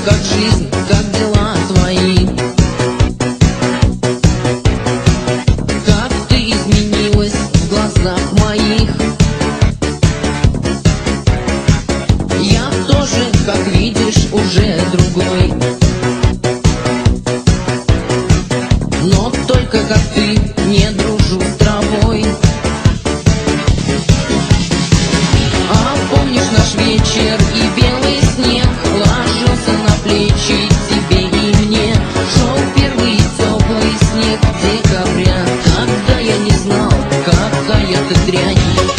как жизнь, как дела твои? Как ты изменилась в глазах моих? Я тоже, как видишь, уже другой. Но только как ты не дружу с травой. А помнишь наш вечер и белый снег ложился на плечи тебе и мне? Шел первый теплый снег декабря. Тогда я не знал, какая ты дрянь.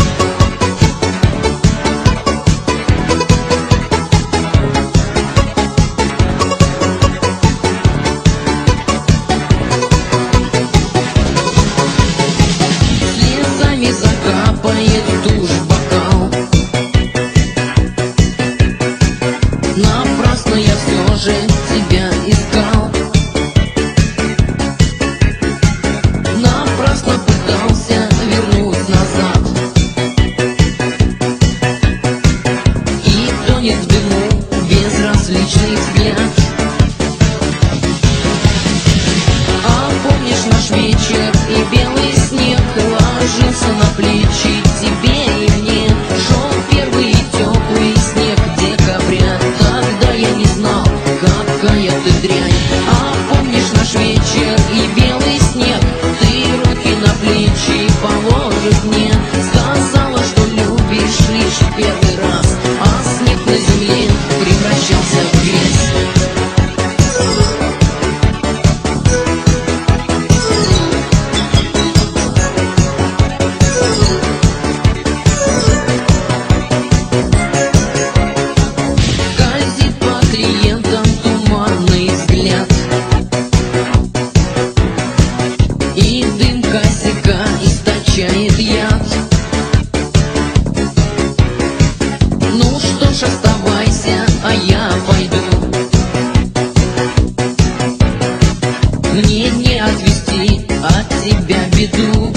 Закапает тушь в бокал. Напрасно я все же тебя искал. Напрасно пытался вернуть назад. И тонет в дыму безразличный взгляд. А помнишь наш вечер и белый снег ложился на плечи тебе и мне? Шел первый теплый снег декабря. Тогда я не знал, какая ты дрянь. А помнишь наш вечер и белый снег? Ты руки на плечи положив мне, сказала, что любишь лишь в первый раз, а снег на земле превращался в грязь. И дым косяка источает яд. Ну что ж, оставайся, а я пойду. Мне не отвести от тебя беду.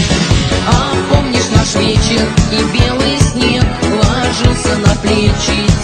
А помнишь наш вечер и белый снег ложился на плечи